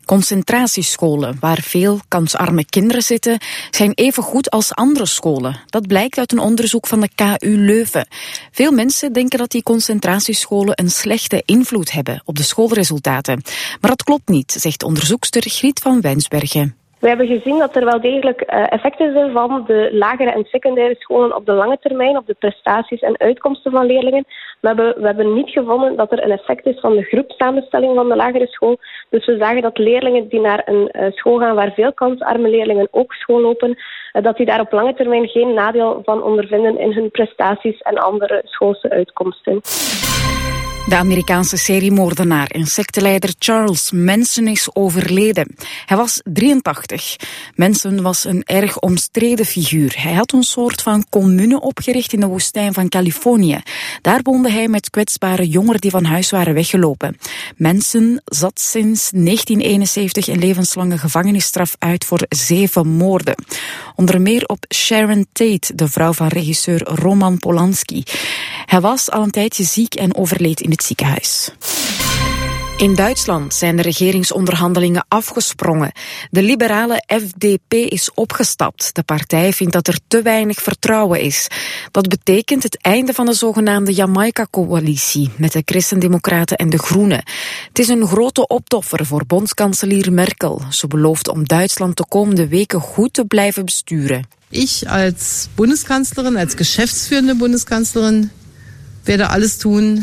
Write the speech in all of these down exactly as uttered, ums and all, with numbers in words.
Concentratiescholen, waar veel kansarme kinderen zitten, zijn even goed als andere scholen. Dat blijkt uit een onderzoek van de K U Leuven. Veel mensen denken dat die concentratiescholen een slechte invloed hebben op de schoolresultaten. Maar dat klopt niet, zegt onderzoekster Griet van Wijnsbergen. We hebben gezien dat er wel degelijk effecten zijn van de lagere en secundaire scholen op de lange termijn, op de prestaties en uitkomsten van leerlingen. Maar we, we hebben niet gevonden dat er een effect is van de groepsamenstelling van de lagere school. Dus we zagen dat leerlingen die naar een school gaan waar veel kansarme leerlingen ook school lopen, dat die daar op lange termijn geen nadeel van ondervinden in hun prestaties en andere schoolse uitkomsten. De Amerikaanse seriemoordenaar en secteleider Charles Manson is overleden. Hij was drieëntachtig. Manson was een erg omstreden figuur. Hij had een soort van commune opgericht in de woestijn van Californië. Daar woonde hij met kwetsbare jongeren die van huis waren weggelopen. Manson zat sinds negentien eenenzeventig een levenslange gevangenisstraf uit voor zeven moorden. Onder meer op Sharon Tate, de vrouw van regisseur Roman Polanski. Hij was al een tijdje ziek en overleed in het ziekenhuis. In Duitsland zijn de regeringsonderhandelingen afgesprongen. De liberale F D P is opgestapt. De partij vindt dat er te weinig vertrouwen is. Dat betekent het einde van de zogenaamde Jamaica-coalitie met de Christendemocraten en de Groenen. Het is een grote optoffer voor bondskanselier Merkel. Ze belooft om Duitsland de komende weken goed te blijven besturen. Ik als Bundeskanzlerin, als geschäftsführende Bundeskanzlerin, werde alles tun,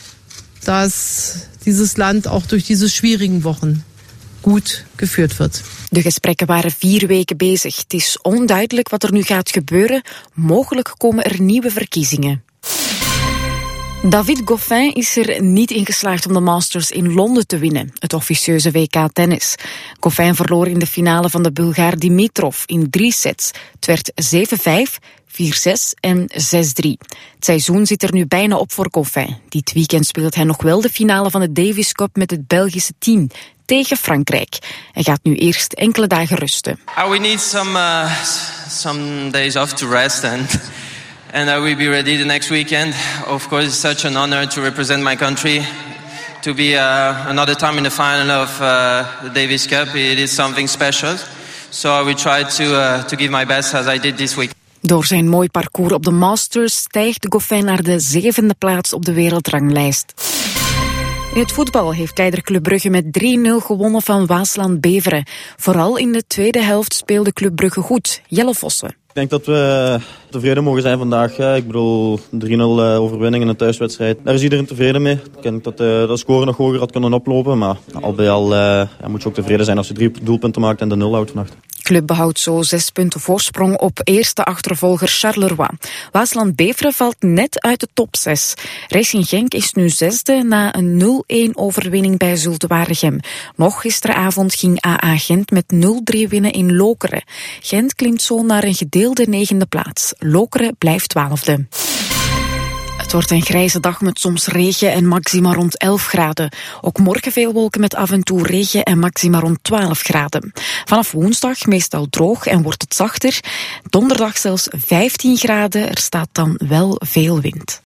dass dieses Land auch durch diese schwierigen Wochen goed geführt wird. De gesprekken waren vier weken bezig. Het is onduidelijk wat er nu gaat gebeuren. Mogelijk komen er nieuwe verkiezingen. David Goffin is er niet in geslaagd om de Masters in Londen te winnen, het officieuze W K tennis. Goffin verloor in de finale van de Bulgaar Dimitrov in drie sets. Het werd zeven vijf, vier zes en zes drie. Het seizoen zit er nu bijna op voor Goffin. Dit weekend speelt hij nog wel de finale van de Davis Cup met het Belgische team tegen Frankrijk. Hij gaat nu eerst enkele dagen rusten. Uh, we need some, uh, some days off to rest and... And I will be ready the next weekend. Of course, it's such an honor to represent my country. To be uh, another time in the final of uh, the Davis Cup, it is something special. So I will try to, uh, to give my best as I did this week. Door zijn mooi parcours op de Masters stijgt Goffin naar de zevende plaats op de wereldranglijst. In het voetbal heeft leider Club Brugge met drie nul gewonnen van Waasland Beveren. Vooral in de tweede helft speelde Club Brugge goed. Jelle Vossen. Ik denk dat we tevreden mogen zijn vandaag. Ik bedoel, drie nul overwinning in een thuiswedstrijd. Daar is iedereen tevreden mee. Ik denk dat de, de score nog hoger had kunnen oplopen. Maar al bij al uh, moet je ook tevreden zijn als je drie doelpunten maakt en de nul houdt vannacht. Club behoudt zo zes punten voorsprong op eerste achtervolger Charleroi. Waasland Beveren valt net uit de top zes. Racing Genk is nu zesde na een nul een overwinning bij Zulte Waregem. Nog gisteravond ging A A Gent met nul drie winnen in Lokeren. Gent klimt zo naar een gedeelde negende plaats. Lokeren blijft twaalfde. Het wordt een grijze dag met soms regen en maxima rond elf graden. Ook morgen veel wolken met af en toe regen en maxima rond twaalf graden. Vanaf woensdag meestal droog en wordt het zachter. Donderdag zelfs vijftien graden. Er staat dan wel veel wind.